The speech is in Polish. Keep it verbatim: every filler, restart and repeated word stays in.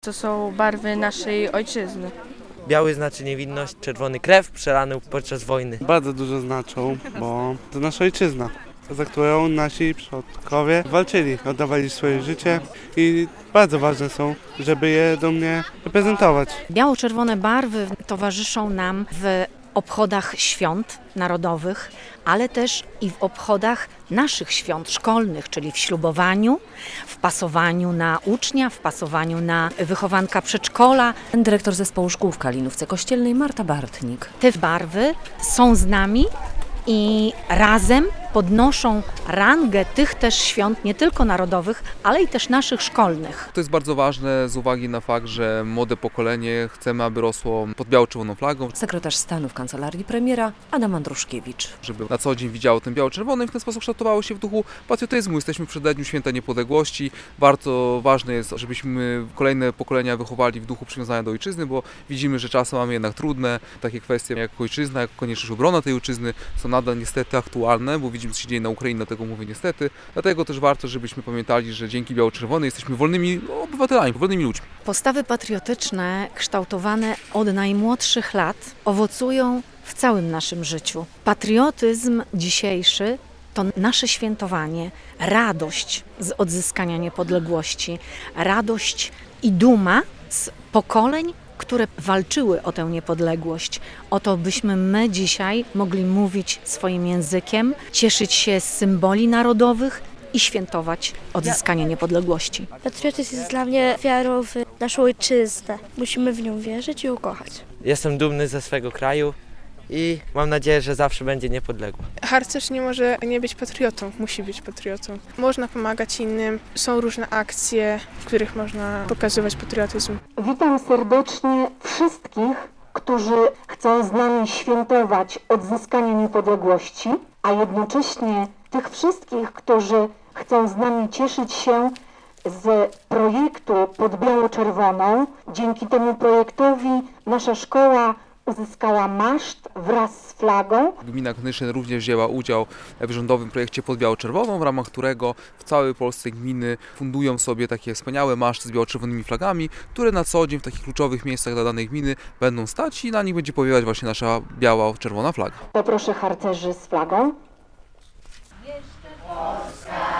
To są barwy naszej ojczyzny. Biały znaczy niewinność, czerwony krew przelaną podczas wojny. Bardzo dużo znaczą, bo to nasza ojczyzna, za którą nasi przodkowie walczyli, oddawali swoje życie i bardzo ważne są, żeby je dumnie reprezentować. Biało-czerwone barwy towarzyszą nam w obchodach świąt narodowych, ale też i w obchodach naszych świąt szkolnych, czyli w ślubowaniu, w pasowaniu na ucznia, w pasowaniu na wychowanka przedszkola. Dyrektor Zespołu Szkół w Kalinówce Kościelnej Marta Bartnik. Te barwy są z nami i razem podnoszą rangę tych też świąt, nie tylko narodowych, ale i też naszych szkolnych. To jest bardzo ważne z uwagi na fakt, że młode pokolenie chcemy, aby rosło pod biało-czerwoną flagą. Sekretarz stanu w Kancelarii Premiera Adam Andruszkiewicz. Żeby na co dzień widziało ten biało-czerwony i w ten sposób kształtowało się w duchu patriotyzmu. Jesteśmy w przededniu Święta Niepodległości. Bardzo ważne jest, żebyśmy kolejne pokolenia wychowali w duchu przywiązania do ojczyzny, bo widzimy, że czasy mamy jednak trudne. Takie kwestie jak ojczyzna, jak konieczność obrona tej ojczyzny są nadal niestety aktualne, bo widzimy, co się dzieje na Ukrainie, dlatego mówię niestety. Dlatego też warto, żebyśmy pamiętali, że dzięki biało-czerwonej jesteśmy wolnymi obywatelami, wolnymi ludźmi. Postawy patriotyczne kształtowane od najmłodszych lat owocują w całym naszym życiu. Patriotyzm dzisiejszy to nasze świętowanie, radość z odzyskania niepodległości, radość i duma z pokoleń, które walczyły o tę niepodległość, o to, byśmy my dzisiaj mogli mówić swoim językiem, cieszyć się z symboli narodowych i świętować odzyskanie niepodległości. Patriotyzm jest dla mnie wiarą w naszą ojczyznę. Musimy w nią wierzyć i ukochać. Jestem dumny ze swego kraju i mam nadzieję, że zawsze będzie niepodległy. Harcerz nie może nie być patriotą, musi być patriotą. Można pomagać innym, są różne akcje, w których można pokazywać patriotyzm. Witam serdecznie wszystkich, którzy chcą z nami świętować odzyskanie niepodległości, a jednocześnie tych wszystkich, którzy chcą z nami cieszyć się z projektu Pod Biało-Czerwoną. Dzięki temu projektowi nasza szkoła uzyskała maszt wraz z flagą. Gmina Knyszyn również wzięła udział w rządowym projekcie Pod Biało-Czerwoną, w ramach którego w całej Polsce gminy fundują sobie takie wspaniałe maszty z biało-czerwonymi flagami, które na co dzień w takich kluczowych miejscach dla danej gminy będą stać i na nich będzie powiewać właśnie nasza biała-czerwona flaga. Poproszę harcerzy z flagą. Jeszcze Polska!